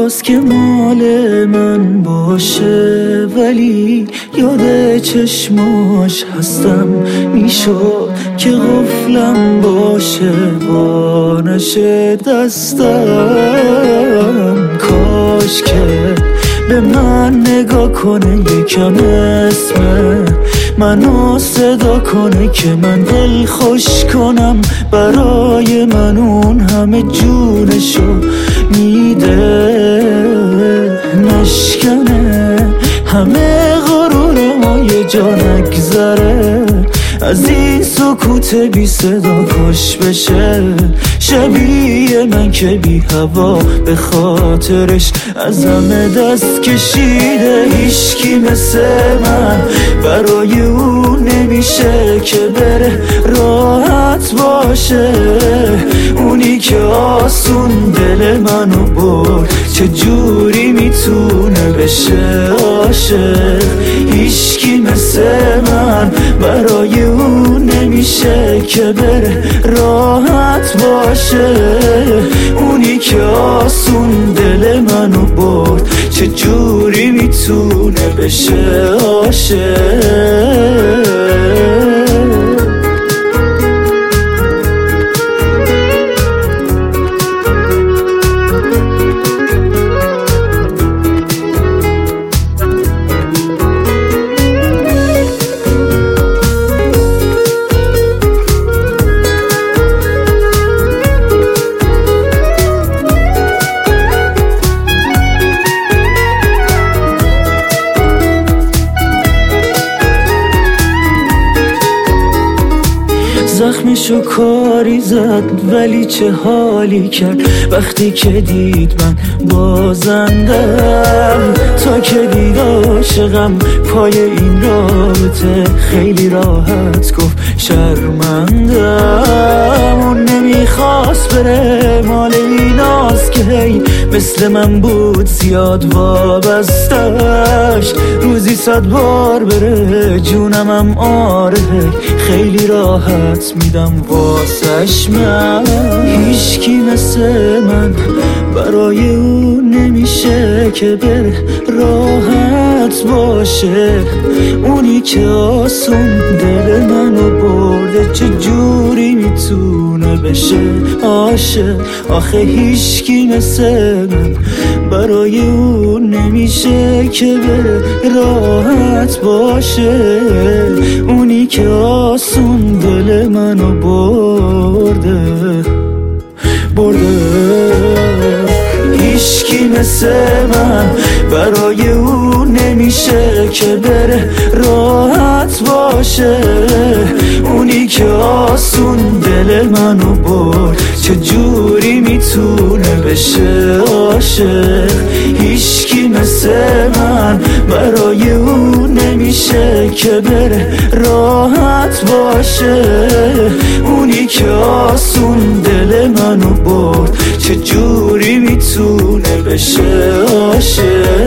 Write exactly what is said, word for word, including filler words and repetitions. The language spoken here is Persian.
خواست که مال من باشه، ولی یاد چشماش هستم. میشد که قفلم باشه، با نشه دستم. کاش که به من نگاه کنه، یکم اسم منو صدا کنه که من دل خوش کنم. برای من اون همه جونشو میده، نشکنه همه غرور ما، یه جا نگذره از این سکوت بی صدا. کاش بشه شبیه من که بی هوا به خاطرش از همه دست کشیده. هیچکی مثل من برای اون نمیشه که بره راحت باشه. اونی که آسون دل منو برد، چه جوری میتونه بشه عاشق. هیچکی مثل من برای اون نمیشه که بره راحت باشه. اونی که آسون دل منو برد، چه جوری میتونه بشه عاشق. زخمشو کاری زد ولی چه حالی کرد وقتی که دید من بازندم. تا که دید عاشقم پای این رابطه، خیلی راحت گفت شرمندم. اون نمیخواست بره مال ایناست که هی مثل من بود زیاد وابستش. روزی صد بار بره جونمم آره، خیلی راحت میدم واسش من. هیچکی مثل من برای اون نمیشه که بره راحت باشه. اونی که آسون دل منو برده، چه جوری میتونه بشه عاشق. آخه هیچکی مثل من برای اون نمیشه که بره راحت باشه. اونی که آسون دل منو برده برده. هیچکی مثل من برای اون نمیشه که بره راحت باشه. اونی که آسون دل منو برد، چه جوری میتونه بشه عاشق. هیچکی مثل من برای اون نمیشه که بره راحت باشه. اونی که آسون دل منو برد، چه جوری میتونه بشه عاشق.